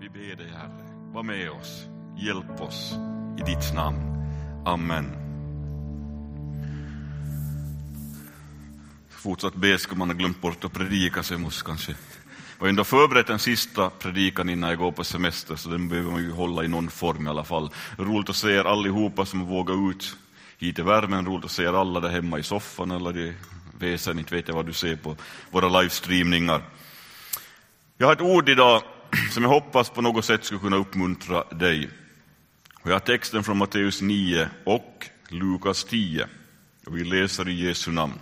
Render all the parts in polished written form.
Vi ber dig, Herre, var med oss, hjälp oss i ditt namn. Amen. Fortsatt be ska man ha glömt bort att predika, så jag måste kanske. Jag har ändå förberett den sista predikan innan jag går på semester, så den behöver man ju hålla i någon form i alla fall. Roligt att se er allihopa som vågar ut hit i värmen, roligt att se er alla där hemma i soffan eller i väsen, inte vet jag vad du ser på våra livestreamningar. Jag har ett ord idag som jag hoppas på något sätt ska kunna uppmuntra dig. Och jag har texten från Matteus 9 och Lukas 10. Och vi läser i Jesu namn.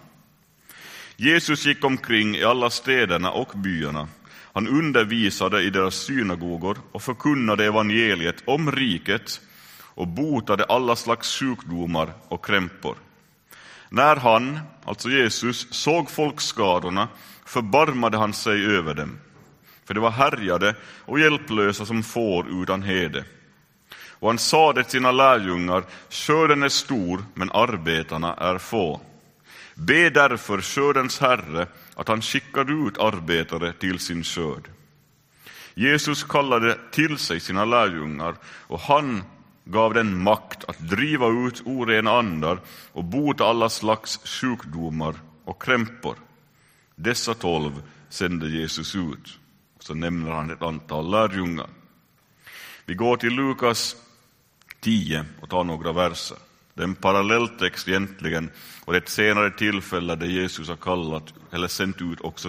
Jesus gick omkring i alla städerna och byarna. Han undervisade i deras synagogor och förkunnade evangeliet om riket och botade alla slags sjukdomar och krämpor. När han, alltså Jesus, såg folkskarorna förbarmade han sig över dem. För det var härjade och hjälplösa som får utan herde. Och han sade till sina lärjungar, skörden är stor men arbetarna är få. Be därför skördens Herre att han skickar ut arbetare till sin skörd. Jesus kallade till sig sina lärjungar och han gav den makt att driva ut orena andar och bota alla slags sjukdomar och krämpor. Dessa 12 sände Jesus ut. Så nämner han ett antal lärjungar. Vi går till Lukas 10 och tar några verser. Det är en parallelltext egentligen, och det är ett senare tillfälle där Jesus har kallat eller sänt ut också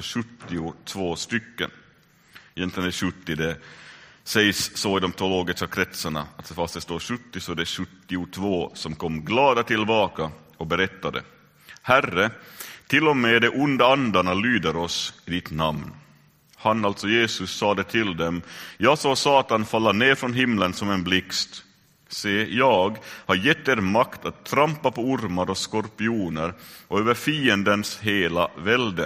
72 stycken. Egentligen är 70, det sägs så i de teologiska kretsarna, att fast det står 70 så det är 72 som kom glada tillbaka och berättade: Herre, till och med de onda andarna lyder oss i ditt namn. Han, alltså Jesus, sade till dem: jag såg Satan falla ner från himlen som en blixt. Se, jag har gett er makt att trampa på ormar och skorpioner och över fiendens hela välde.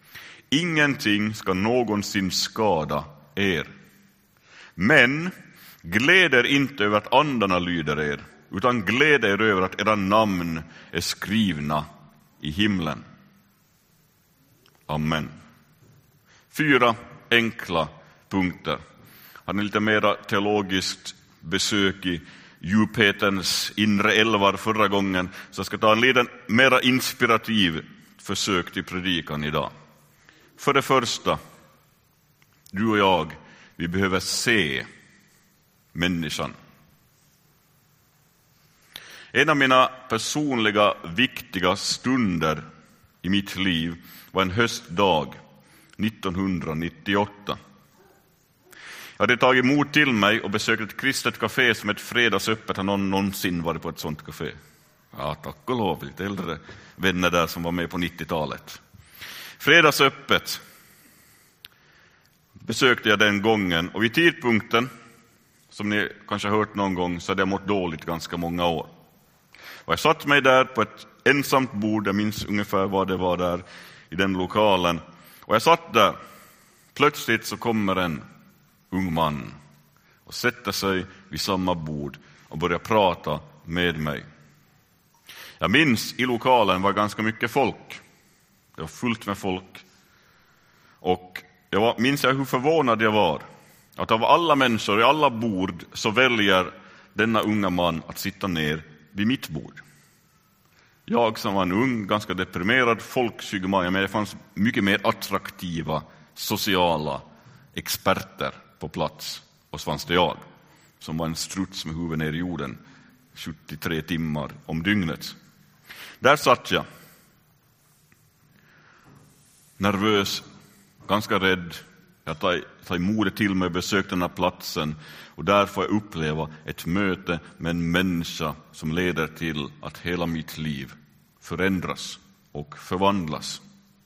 Ingenting ska någonsin skada er. Men gläd er inte över att andarna lyder er, utan gläd er över att era namn är skrivna i himlen. Amen. 4 enkla punkter. Han är lite mera teologiskt besök i djuphetens inre älvar förra gången, så jag ska ta en liten mera inspirativ försök till predikan idag. För det första, du och jag, vi behöver se människan. En av mina personliga viktiga stunder i mitt liv var en höstdag 1998. Jag hade tagit emot till mig och besökt ett kristet café som ett fredagsöppet. Har någon någonsin varit på ett sånt café? Ja, tack och lov, lite äldre vänner där som var med på 90-talet. Fredagsöppet besökte jag den gången, och vid tidpunkten, som ni kanske har hört någon gång, så hade jag mått dåligt ganska många år. Och jag satt mig där på ett ensamt bord, jag minns ungefär vad det var där i den lokalen. Och jag satt där, plötsligt så kommer en ung man och sätter sig vid samma bord och börjar prata med mig. Jag minns i lokalen var ganska mycket folk. Det var fullt med folk. Och minns jag hur förvånad jag var. Att av alla människor i alla bord så väljer denna unga man att sitta ner vid mitt bord. Jag som var en ung, ganska deprimerad, folkskygg man, men det fanns mycket mer attraktiva, sociala experter på plats. Och så fanns det jag, som var en struts med huvudet ner i jorden 73 timmar om dygnet. Där satt jag, nervös, ganska rädd. Jag tar modet till mig och besökte den här platsen, och där får jag uppleva ett möte med en människa som leder till att hela mitt liv förändras och förvandlas.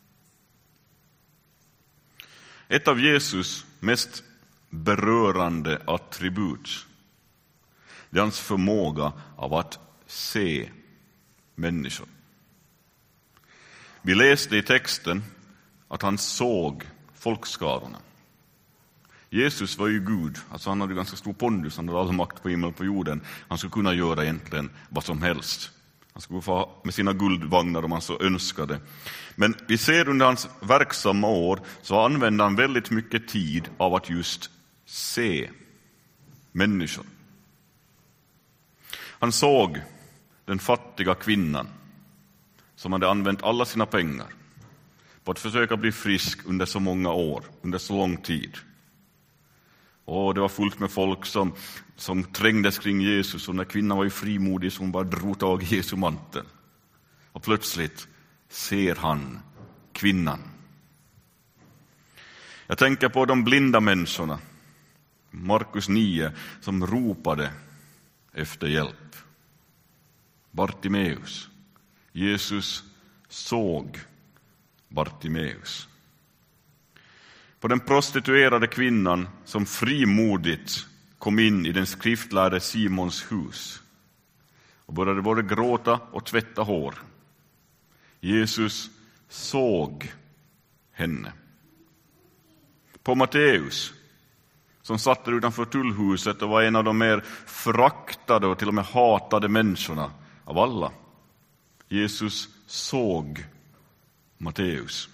Ett av Jesus mest berörande attribut, det är hans förmåga av att se människor. Vi läste i texten att han såg folkskarorna. Jesus var ju Gud, alltså han hade ganska stor pondus, han hade all makt på himmel och på jorden. Han skulle kunna göra egentligen vad som helst. Han skulle få med sina guldvagnar om han så önskade. Men vi ser under hans verksamma år så använde han väldigt mycket tid av att just se människor. Han såg den fattiga kvinnan som hade använt alla sina pengar på att försöka bli frisk under så många år, under så lång tid. Och det var fullt med folk som trängdes kring Jesus, och när kvinnan var ju frimodig så hon bara drog tag i Jesu mantel. Och plötsligt ser han kvinnan. Jag tänker på de blinda människorna, Markus 9, som ropade efter hjälp. Bartimeus. Jesus såg Bartimeus. På den prostituerade kvinnan som frimodigt kom in i den skriftlärde Simons hus och började både gråta och tvätta hår. Jesus såg henne. På Matteus, som satt där utanför tullhuset och var en av de mer fraktade och till och med hatade människorna av alla. Jesus såg Matteus.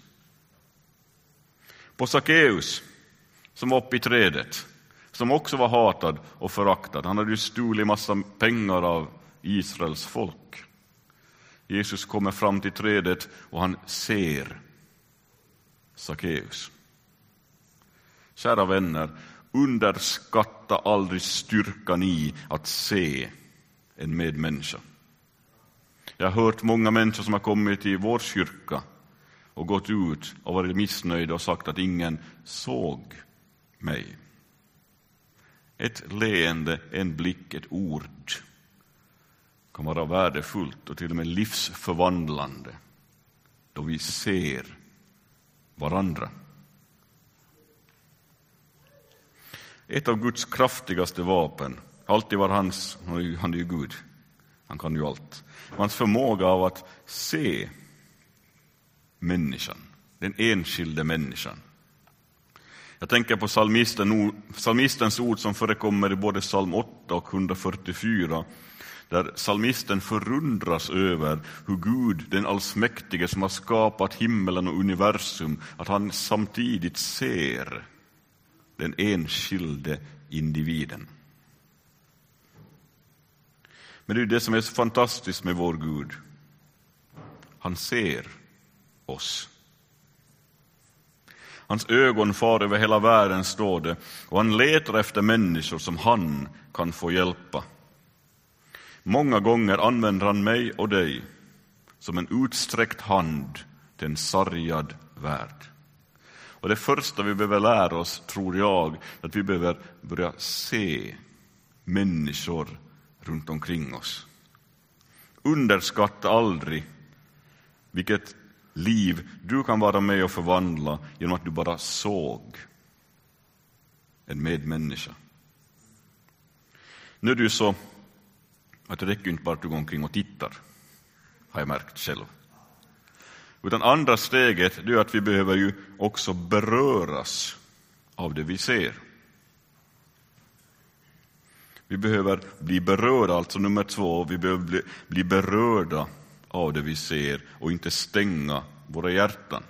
På Sackeus, som var uppe i trädet, som också var hatad och föraktad. Han hade ju stulit massa pengar av Israels folk. Jesus kommer fram till trädet och han ser Sackeus. Kära vänner, underskatta aldrig styrkan i att se en medmänniska. Jag har hört många människor som har kommit till vår kyrka och gått ut och varit missnöjda och sagt att ingen såg mig. Ett leende, en blick, ett ord kan vara värdefullt och till och med livsförvandlande då vi ser varandra. Ett av Guds kraftigaste vapen, alltid var hans, han är ju Gud, han kan ju allt. Hans förmåga av att se människan, den enskilde människan. Jag tänker på psalmistens ord som förekommer i både psalm 8 och 144, där psalmisten förundras över hur Gud, den allsmäktige som har skapat himmelen och universum, att han samtidigt ser den enskilde individen. Men det är det som är så fantastiskt med vår Gud. Han ser oss. Hans ögon far över hela världen, står det, och han letar efter människor som han kan få hjälpa. Många gånger använder han mig och dig som en utsträckt hand till en sargad värld. Och det första vi behöver lära oss, tror jag, är att vi behöver börja se människor runt omkring oss. Underskatta aldrig vilket liv du kan vara med och förvandla genom att du bara såg en medmänniska. Nu är det ju så att det räcker inte bara att du går omkring och tittar, har jag märkt själv. Utan andra steget är att vi behöver ju också beröras av det vi ser. Vi behöver bli berörda, alltså nummer 2, vi behöver bli berörda av det vi ser och inte stänga våra hjärtan.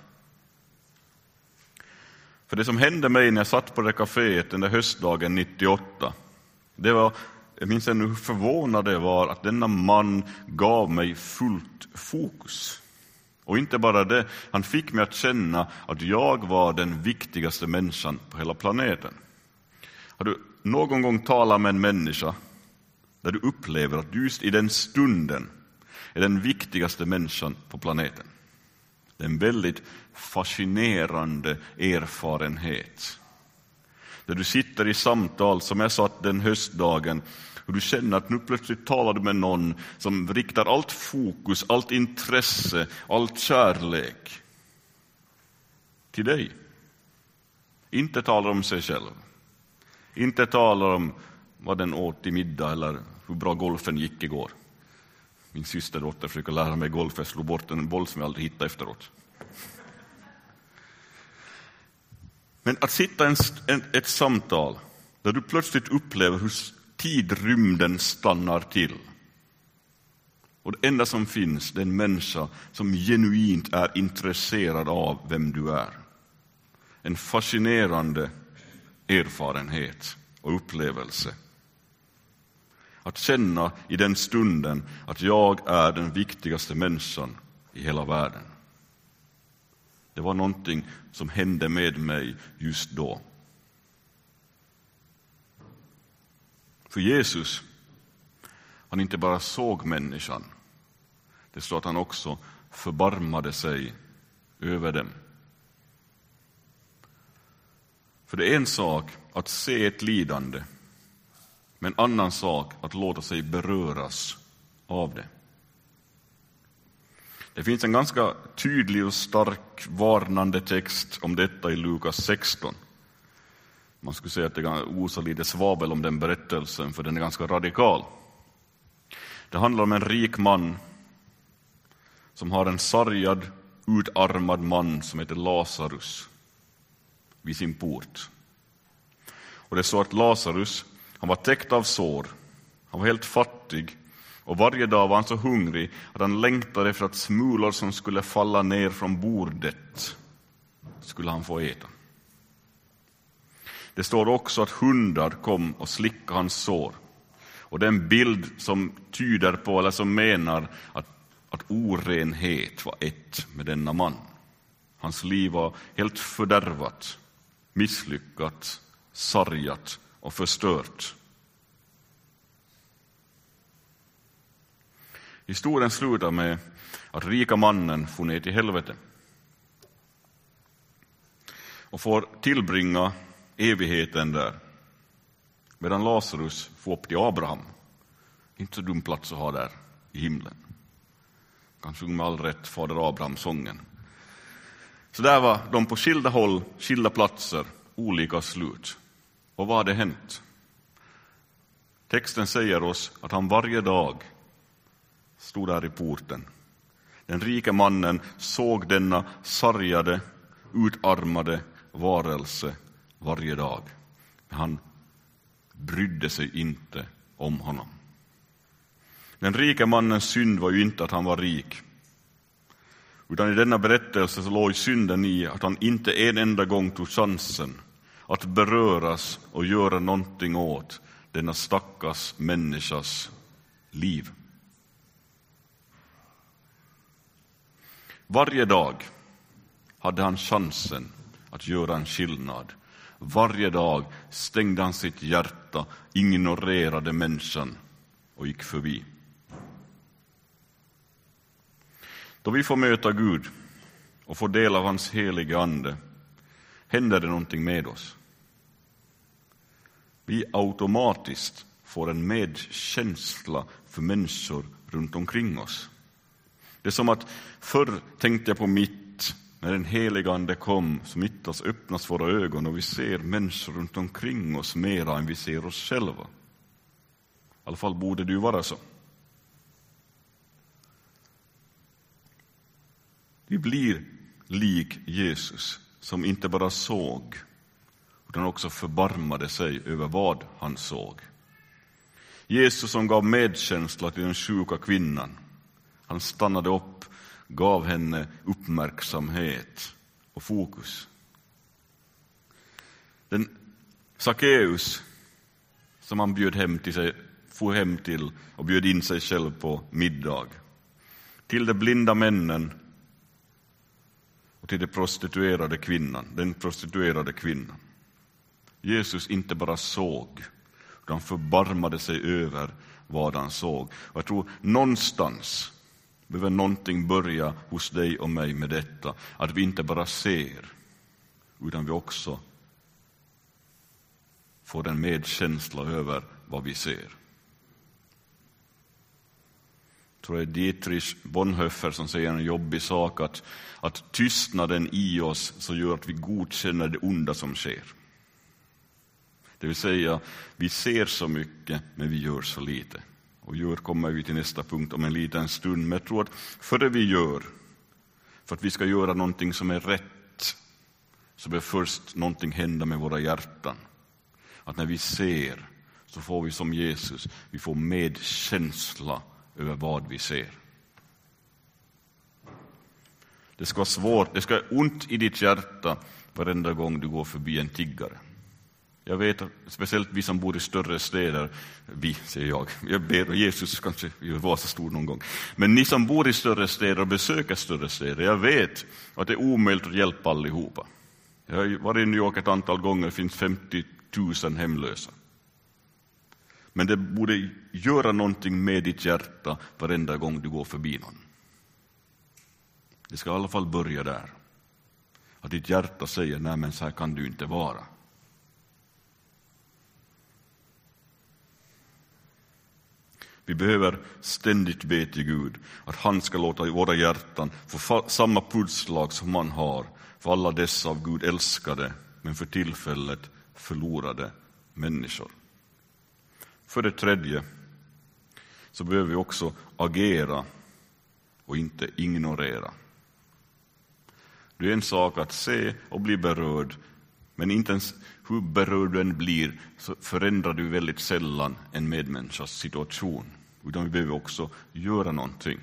För det som hände mig när jag satt på det kaféet den där höstdagen 98, det var, jag minns ännu hur förvånad det var att denna man gav mig fullt fokus. Och inte bara det, han fick mig att känna att jag var den viktigaste människan på hela planeten. Har du någon gång talat med en människa där du upplever att du just i den stunden är den viktigaste människan på planeten? Det är en väldigt fascinerande erfarenhet. Där du sitter i samtal, som jag satt den höstdagen, och du känner att nu plötsligt talar du med någon som riktar allt fokus, allt intresse, allt kärlek till dig. Inte talar om sig själv. Inte talar om vad den åt i middag eller hur bra golfen gick igår. Min systerdotter försöker lära mig golf. Jag slog bort en boll som jag aldrig hittade efteråt. Men att sitta i ett samtal där du plötsligt upplever hur tidrymden stannar till. Och det enda som finns, det är en människa som genuint är intresserad av vem du är. En fascinerande erfarenhet och upplevelse Att känna i den stunden att jag är den viktigaste människan i hela världen. Det var någonting som hände med mig just då. För Jesus, han inte bara såg människan. Det står att han också förbarmade sig över dem. För det är en sak att se ett lidande, men en annan sak att låta sig beröras av det. Det finns en ganska tydlig och stark varnande text om detta i Lukas 16. Man skulle säga att det osar lite svavel om den berättelsen, för den är ganska radikal. Det handlar om en rik man som har en sargad, utarmad man som heter Lazarus vid sin port. Och det är så att Lazarus, han var täckt av sår, han var helt fattig, och varje dag var han så hungrig att han längtade efter att smulor som skulle falla ner från bordet skulle han få äta. Det står också att hundar kom och slickade hans sår. Och det är en bild som tyder på, eller som menar att orenhet var ett med denna man. Hans liv var helt fördärvat, misslyckat, sargat och förstört. Historien slutar med att rika mannen får ner till helvete och får tillbringa evigheten där, medan Lazarus får upp till Abraham. Inte så dum plats att ha där i himlen. Kan sjunga med all rätt Fader Abraham-sången. Så där var de på skilda håll, skilda platser, olika slut. Och vad hade hänt? Texten säger oss att han varje dag stod där i porten. Den rika mannen såg denna sargade, utarmade varelse varje dag. Men han brydde sig inte om honom. Den rika mannens synd var ju inte att han var rik. Utan i denna berättelse så låg synden i att han inte en enda gång tog chansen att beröras och göra någonting åt denna stackars människas liv. Varje dag hade han chansen att göra en skillnad. Varje dag stängde han sitt hjärta, ignorerade människan och gick förbi. Då vi får möta Gud och får del av hans heliga ande händer det någonting med oss. Vi automatiskt får en medkänsla för människor runt omkring oss. Det är som att förr tänkte jag på mitt, när den heliga ande kom, så mitt oss öppnas våra ögon och vi ser människor runt omkring oss mera än vi ser oss själva. I alla fall borde det ju vara så. Vi blir lik Jesus som inte bara såg utan också förbarmade sig över vad han såg. Jesus som gav medkänsla till den sjuka kvinnan. Han stannade upp, gav henne uppmärksamhet och fokus. Den Sackeus som han bjöd hem till sig, for hem till och bjöd in sig själv på middag. Till de blinda männen och till den prostituerade kvinnan. Jesus inte bara såg, utan förbarmade sig över vad han såg. Och jag tror någonstans behöver någonting börja hos dig och mig med detta. Att vi inte bara ser, utan vi också får en medkänsla över vad vi ser. Jag tror det är Dietrich Bonhoeffer som säger en jobbig sak, att tystnaden i oss så gör att vi godkänner det onda som sker. Det vill säga, vi ser så mycket men vi gör så lite. Och kommer vi till nästa punkt om en liten stund. Men jag tror att före vi gör, för att vi ska göra någonting som är rätt, så behöver först någonting hända med våra hjärtan. Att när vi ser så får vi som Jesus, vi får medkänsla över vad vi ser. Det ska vara svårt, det ska vara ont i ditt hjärta varenda gång du går förbi en tiggare. Jag vet att speciellt vi som bor i större städer, jag ber och Jesus kanske var så stor någon gång. Men ni som bor i större städer och besöker större städer, jag vet att det är omöjligt att hjälpa allihopa. Jag har varit i New York ett antal gånger, det finns 50 000 hemlösa. Men det borde göra någonting med ditt hjärta varenda gång du går förbi någon. Det ska i alla fall börja där. Att ditt hjärta säger, nej men så här kan du inte vara. Vi behöver ständigt be till Gud att han ska låta våra hjärtan få samma pulsslag som han har för alla dessa av Gud älskade men för tillfället förlorade människor. För det tredje så behöver vi också agera och inte ignorera. Det är en sak att se och bli berörd, men inte ens hur berörd du än blir så förändrar du väldigt sällan en medmänniskas situation. Utan vi behöver också göra någonting.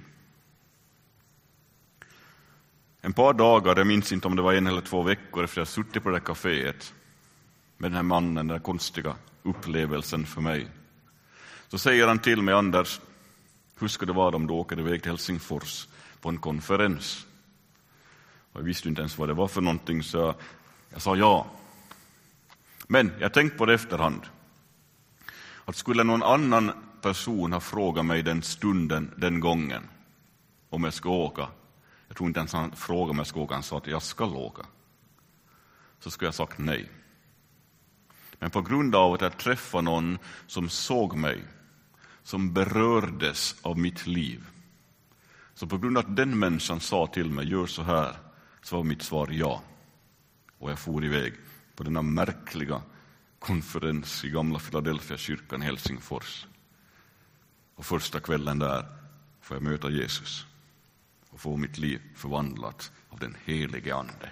En par dagar, jag minns inte om det var 1 eller 2 veckor efter jag suttit på det här kaféet med den här mannen, den där konstiga upplevelsen för mig. Så säger han till mig, Anders, hur ska det vara om du åker iväg till Helsingfors på en konferens? Och jag visste inte ens vad det var för någonting, så jag sa ja. Men jag tänkte på det efterhand. Att skulle någon annan person ha frågat mig den stunden, den gången, om jag ska åka. Jag tror inte ens han frågade om jag ska åka, han sa att jag ska åka. Så skulle jag sagt nej. Men på grund av att jag träffade någon som såg mig, som berördes av mitt liv. Så på grund av att den människan sa till mig, gör så här, så var mitt svar ja. Och jag for iväg på denna märkliga konferens i gamla Philadelphia kyrkan i Helsingfors. Och första kvällen där får jag möta Jesus och få mitt liv förvandlat av den helige ande.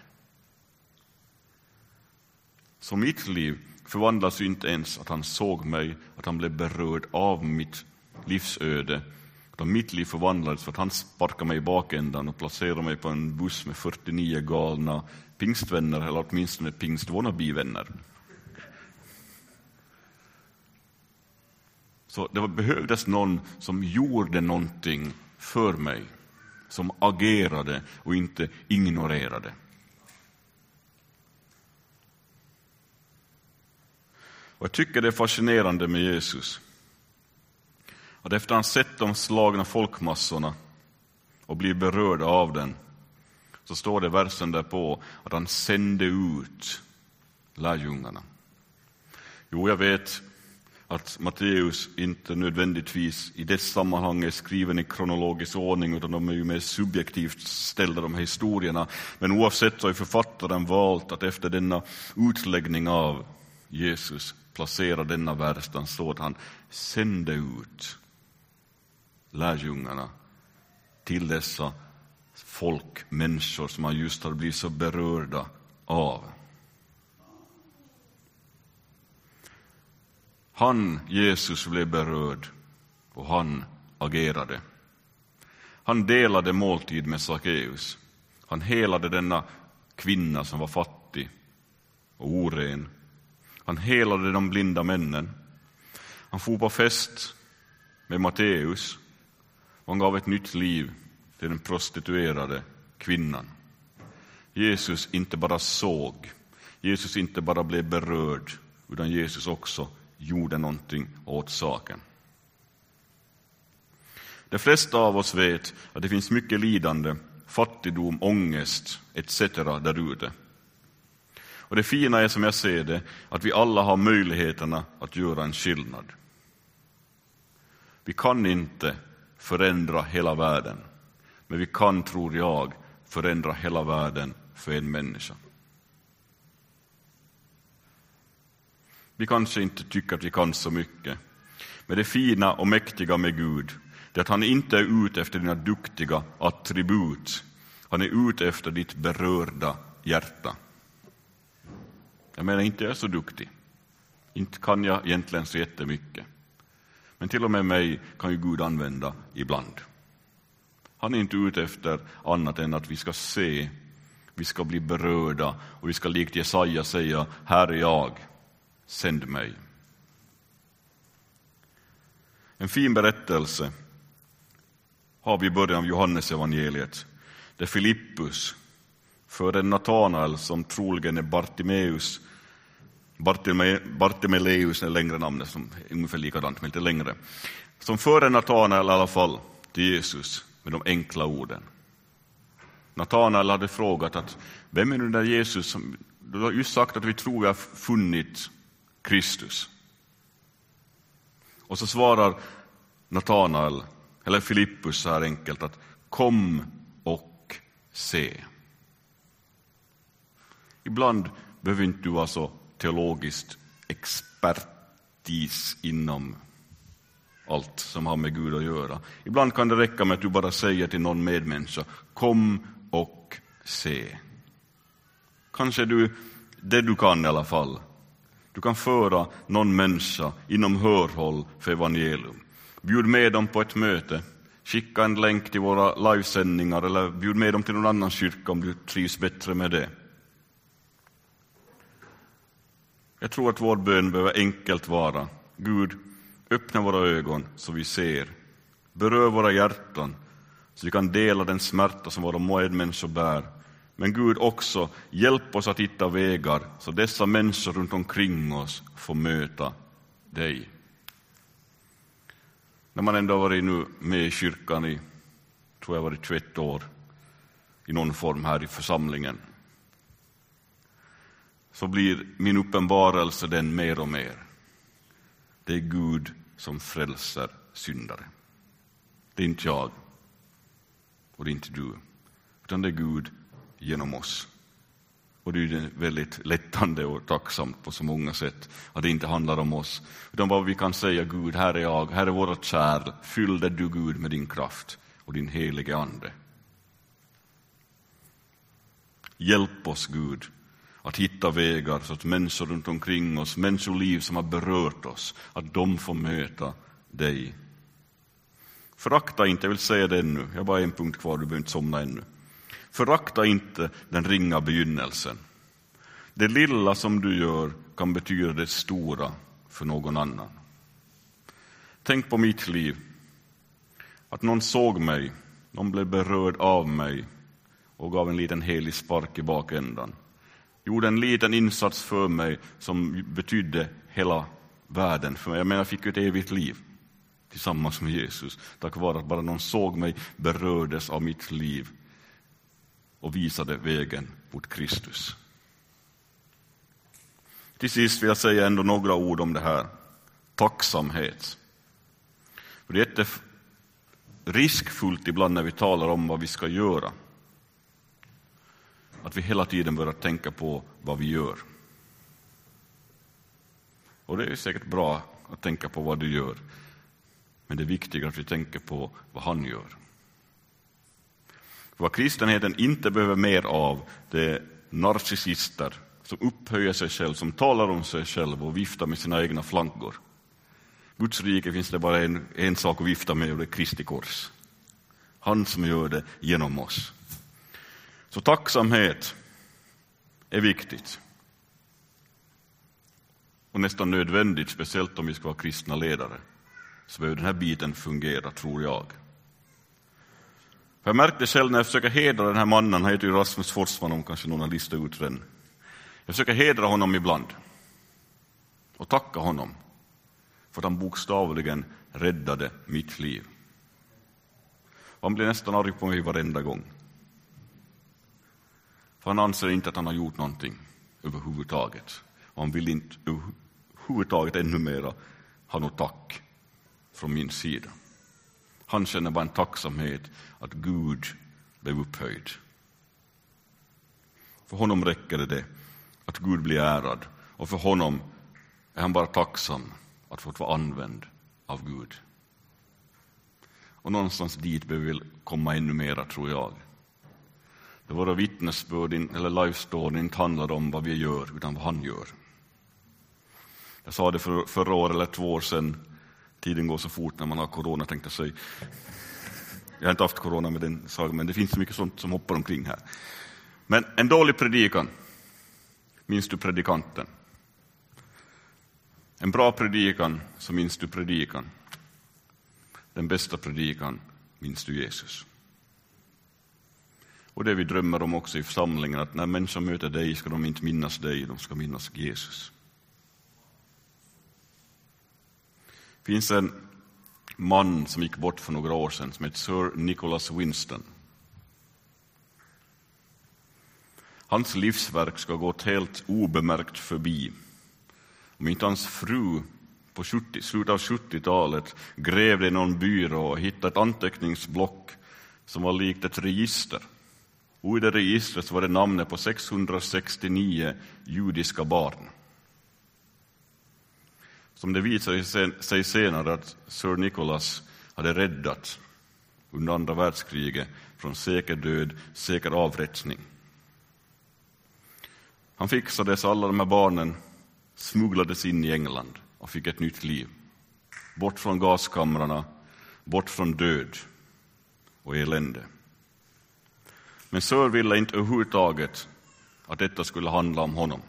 Så mitt liv förvandlas ju inte ens att han såg mig, att han blev berörd av mitt livsöde. Utan mitt liv förvandlades för att han sparkade mig i bakändan och placerade mig på en buss med 49 galna pingstvänner, eller åtminstone pingstvånabivänner. Så det behövdes någon som gjorde någonting för mig, som agerade och inte ignorerade. Och jag tycker det är fascinerande med Jesus. Att efter han sett de slagna folkmassorna och blir berörd av den, så står det versen därpå att han sände ut lärjungarna. Jo, jag vet att Matteus inte nödvändigtvis i det sammanhanget är skriven i kronologisk ordning, utan de är ju mer subjektivt ställda, de här historierna. Men oavsett så har författaren valt att efter denna utläggning av Jesus placera denna vers, där står att han sände ut lärjungarna till dessa folk, människor som han just har blivit så berörda av. Han, Jesus, blev berörd och han agerade. Han delade måltid med Sackeus. Han helade denna kvinna som var fattig och oren. Han helade de blinda männen. Han for på fest med Matteus. Han gav ett nytt liv till den prostituerade kvinnan. Jesus inte bara såg. Jesus inte bara blev berörd, utan Jesus också gjorde någonting åt saken. De flesta av oss vet att det finns mycket lidande, fattigdom, ångest etc. där ute. Och det fina är, som jag ser det, att vi alla har möjligheterna att göra en skillnad. Vi kan inte förändra hela världen, men vi kan, tror jag, förändra hela världen för en människa. Vi kanske inte tycker att vi kan så mycket, men det fina och mäktiga med Gud är att han inte är ute efter dina duktiga attribut. Han är ute efter ditt berörda hjärta. Jag menar, inte jag är så duktig. Inte kan jag egentligen så jättemycket. Men till och med mig kan ju Gud använda ibland. Han är inte ute efter annat än att vi ska se, vi ska bli berörda och vi ska likt Jesaja säga, här är jag, sänd mig. En fin berättelse har vi i början av Johannes evangeliet, där Filippus för en Natanael som troligen är Bartimeleus är längre namnet, som är ungefär likadant men lite längre, som för en Natanael i alla fall till Jesus med de enkla orden. Natanael hade frågat att vem är nu där Jesus som du har ju sagt att vi tror vi har funnit Kristus. Och så svarar Natanael, eller Filippus så här enkelt, att kom och se. Ibland behöver inte du vara så teologiskt expertis inom allt som har med Gud att göra. Ibland kan det räcka med att du bara säger till någon medmänniska, kom och se. Kanske det du kan i alla fall. Du kan föra någon människa inom hörhåll för evangelium. Bjud med dem på ett möte. Skicka en länk till våra livesändningar eller bjud med dem till någon annan kyrka om du trivs bättre med det. Jag tror att vår bön behöver enkelt vara: Gud, öppna våra ögon så vi ser. Berör våra hjärtan så vi kan dela den smärta som våra medmänniskor bär. Men Gud också, hjälp oss att hitta vägar så dessa människor runt omkring oss får möta dig. När man ändå varit nu med i kyrkan i, tror jag varit 21 år, i någon form här i församlingen, så blir min uppenbarelse den mer och mer. Det är Gud som frälser syndare. Det är inte jag och det är inte du, utan det är Gud genom oss. Och det är väldigt lättande och tacksamt på så många sätt att det inte handlar om oss, utan vad vi kan säga: Gud, här är jag, här är vårt kärl, fyll det du Gud med din kraft och din helige ande. Hjälp oss Gud att hitta vägar så att människor runt omkring oss, människoliv som har berört oss, att de får möta dig. Förakta inte, jag vill säga det ännu, jag har bara en punkt kvar, du behöver inte somna ännu. Förakta inte den ringa begynnelsen. Det lilla som du gör kan betyda det stora för någon annan. Tänk på mitt liv. Att någon såg mig, någon blev berörd av mig och gav en liten helig spark i bakändan. Gjorde en liten insats för mig som betydde hela världen för mig. Jag menar, jag fick ett evigt liv tillsammans med Jesus. Tack vare att bara någon såg mig, berördes av mitt liv och visade vägen mot Kristus. Till sist vill jag säga ändå några ord om det här. Tacksamhet. För det är riskfullt ibland när vi talar om vad vi ska göra, att vi hela tiden börjar tänka på vad vi gör. Och det är säkert bra att tänka på vad du gör, men det är viktigare att vi tänker på vad han gör. För vad kristenheten inte behöver mer av, det är narcissister som upphöjer sig själv, som talar om sig själv och viftar med sina egna flaggor. Guds rike finns det bara en sak att vifta med, och det är Kristi kors. Han som gör det genom oss. Så tacksamhet är viktigt och nästan nödvändigt, speciellt om vi ska vara kristna ledare. Så behöver den här biten fungera, tror jag. För jag märkte själv när jag försöker hedra den här mannen, han heter ju Rasmus Forsman, om kanske någon har listat ut den. Jag försöker hedra honom ibland och tacka honom för att han bokstavligen räddade mitt liv. Och han blir nästan arg på mig varenda gång. För han anser inte att han har gjort någonting överhuvudtaget. Och han vill inte överhuvudtaget ännu mera ha något tack från min sida. Han känner bara en tacksamhet att Gud blev upphöjd. För honom räcker det att Gud blir ärad. Och för honom är han bara tacksam att få vara använd av Gud. Och någonstans dit behöver vi komma ännu mera, tror jag. Det våra vittnesbörd eller live-story inte handlar om vad vi gör, utan vad han gör. Jag sa det för förra år eller 2 år sedan. Tiden går så fort när man har corona, tänkte sig. Jag har inte haft corona med den saken, men det finns så mycket sånt som hoppar omkring här. Men en dålig predikan, minns du predikanten? En bra predikan, så minns du predikan. Den bästa predikan minns du Jesus. Och det vi drömmer om också i församlingen, att när människor möter dig ska de inte minnas dig, de ska minnas Jesus. Det finns en man som gick bort för några år sedan som heter Sir Nicholas Winston. Hans livsverk ska ha gått helt obemärkt förbi. Om inte hans fru på slutet av 70-talet grävde i någon byrå och hittade ett anteckningsblock som var likt ett register. Och i det registret så var det namnet på 669 judiska barn. Som det visade sig senare att Sir Nicholas hade räddat under andra världskriget från säker död, säker avrättning. Han fixade så alla de här barnen smugglades in i England och fick ett nytt liv. Bort från gaskamrarna, bort från död och elände. Men Sir ville inte överhuvudtaget att detta skulle handla om honom.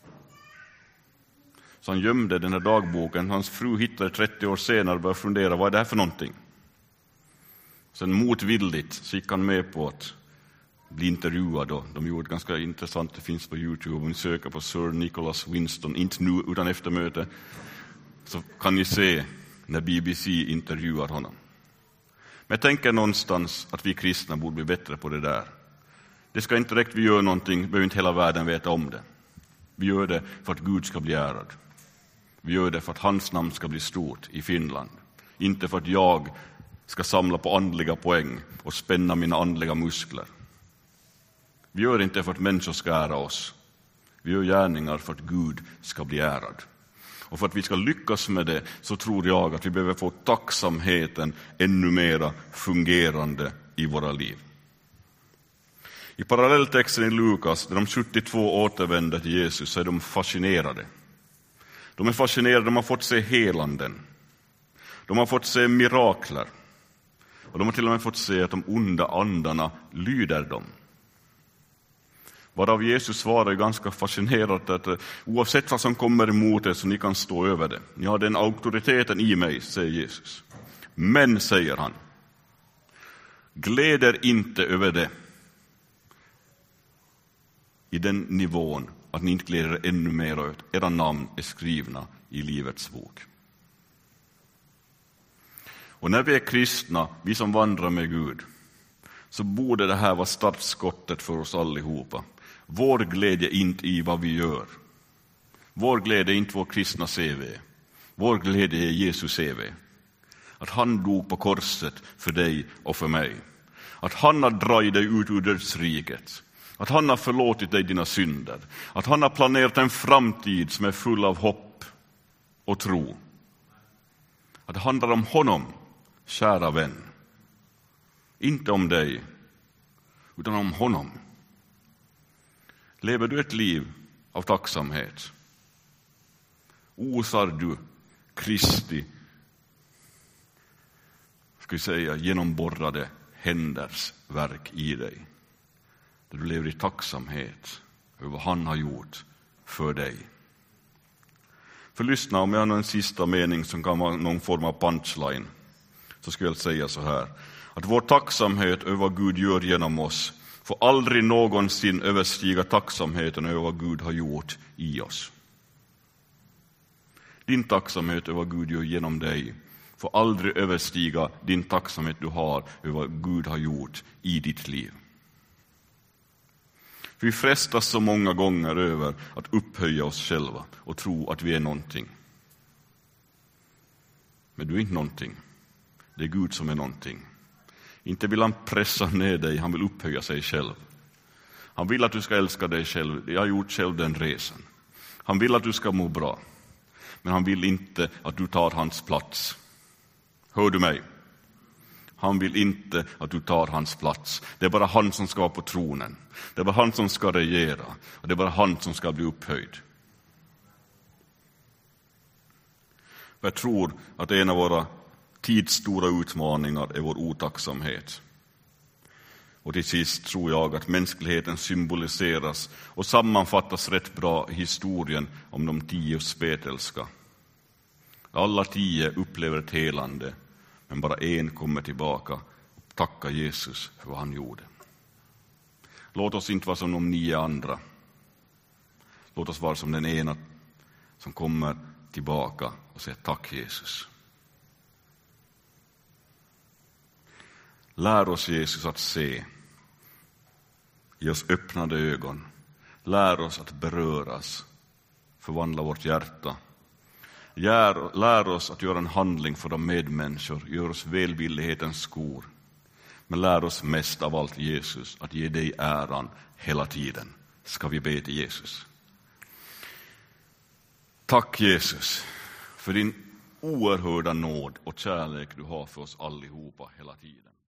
Så han gömde den här dagboken. Hans fru hittade 30 år senare och började fundera, vad är det här för någonting? Sen motvilligt så gick han med på att bli intervjuad. De gjorde ganska intressant, det finns på YouTube. Om ni söker på Sir Nicholas Winston, inte nu utan efter möte, så kan ni se när BBC intervjuar honom. Men jag tänker någonstans att vi kristna borde bli bättre på det där. Det ska inte direkt vi gör någonting, behöver inte hela världen veta om det. Vi gör det för att Gud ska bli ärad. Vi gör det för att hans namn ska bli stort i Finland. Inte för att jag ska samla på andliga poäng och spänna mina andliga muskler. Vi gör inte för att människor ska ära oss. Vi gör gärningar för att Gud ska bli ärad. Och för att vi ska lyckas med det så tror jag att vi behöver få tacksamheten ännu mera fungerande i våra liv. I parallelltexten i Lukas, där de 72 återvänder till Jesus, så är de fascinerade. De är fascinerade, de har fått se helanden. De har fått se mirakler. Och de har till och med fått se att de onda andarna lyder dem. Varav Jesus svarar ganska fascinerat att oavsett vad som kommer emot er så ni kan stå över det. Ni har den auktoriteten i mig, säger Jesus. Men, säger han, gläder inte över det i den nivån att ni inte gläder ännu mer över att era namn är skrivna i livets bok. Och när vi är kristna, vi som vandrar med Gud, så borde det här vara startskottet för oss allihopa. Vår glädje inte i vad vi gör. Vår glädje är inte vår kristna CV. Vår glädje är Jesus CV. Att han dog på korset för dig och för mig. Att han har dragit dig ut ur dödsriket. Att han har förlåtit dig dina synder. Att han har planerat en framtid som är full av hopp och tro. Att det handlar om honom, kära vän. Inte om dig, utan om honom. Lever du ett liv av tacksamhet? Osar du Kristi, ska vi säga, genomborrade händers verk i dig? Där du lever i tacksamhet över vad han har gjort för dig. För lyssna, om jag har en sista mening som kan vara någon form av punchline, så skulle jag säga så här. Att vår tacksamhet över vad Gud gör genom oss får aldrig någonsin överstiga tacksamheten över vad Gud har gjort i oss. Din tacksamhet över vad Gud gör genom dig får aldrig överstiga din tacksamhet du har över vad Gud har gjort i ditt liv. För vi frestas så många gånger över att upphöja oss själva och tro att vi är någonting. Men du är inte någonting. Det är Gud som är någonting. Inte vill han pressa ner dig, han vill upphöja sig själv. Han vill att du ska älska dig själv. Jag har gjort själv den resan. Han vill att du ska må bra. Men han vill inte att du tar hans plats. Hör du mig? Han vill inte att du tar hans plats. Det är bara han som ska vara på tronen. Det är bara han som ska regera. Och det är bara han som ska bli upphöjd. Jag tror att en av våra tids stora utmaningar är vår otacksamhet. Och till sist tror jag att mänskligheten symboliseras och sammanfattas rätt bra i historien om de 10 spetälska. Alla 10 upplever ett helande, men bara en kommer tillbaka och tackar Jesus för vad han gjorde. Låt oss inte vara som de 9 andra. Låt oss vara som den ena som kommer tillbaka och säger tack Jesus. Lär oss Jesus att se. Ge oss öppnade ögon. Lär oss att beröras. Förvandla vårt hjärta. Lär oss att göra en handling för de medmänniskor. Gör oss välvillighetens skor. Men lär oss mest av allt Jesus att ge dig äran hela tiden. Ska vi be till Jesus. Tack Jesus för din oerhörda nåd och kärlek du har för oss allihopa hela tiden.